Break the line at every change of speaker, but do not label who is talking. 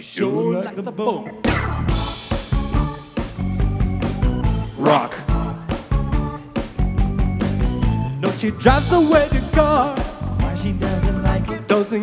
sure like the bone. Rock. No, she drives a wedding car.
Why she doesn't like it?
Doesn't